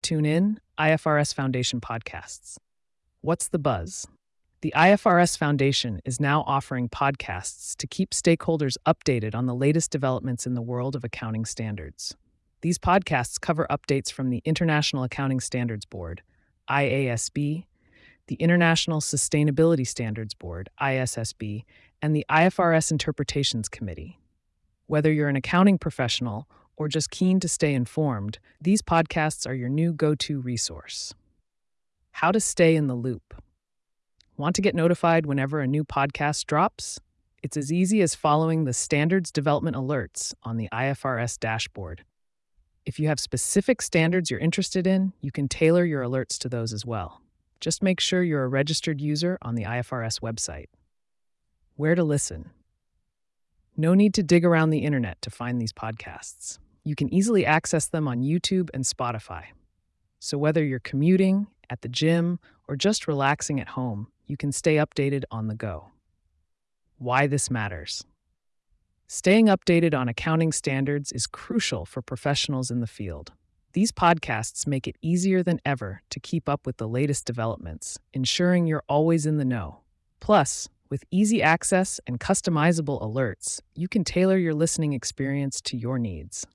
tune in, IFRS Foundation podcasts. What's the buzz? The IFRS Foundation is now offering podcasts to keep stakeholders updated on the latest developments in the world of accounting standards. These podcasts cover updates from the International Accounting Standards Board, IASB, the International Sustainability Standards Board, ISSB, and the IFRS Interpretations Committee. Whether you're an accounting professional or just keen to stay informed, these podcasts are your new go-to resource. How to stay in the loop. Want to get notified whenever a new podcast drops? It's as easy as following the standards development alerts on the IFRS dashboard. If you have specific standards you're interested in, you can tailor your alerts to those as well. Just make sure you're a registered user on the IFRS website. Where to listen? No need to dig around the internet to find these podcasts. You can easily access them on YouTube and Spotify. So whether you're commuting, at the gym, or just relaxing at home, you can stay updated on the go. Why this matters. Staying updated on accounting standards is crucial for professionals in the field. These podcasts make it easier than ever to keep up with the latest developments, ensuring you're always in the know. Plus, with easy access and customizable alerts, you can tailor your listening experience to your needs.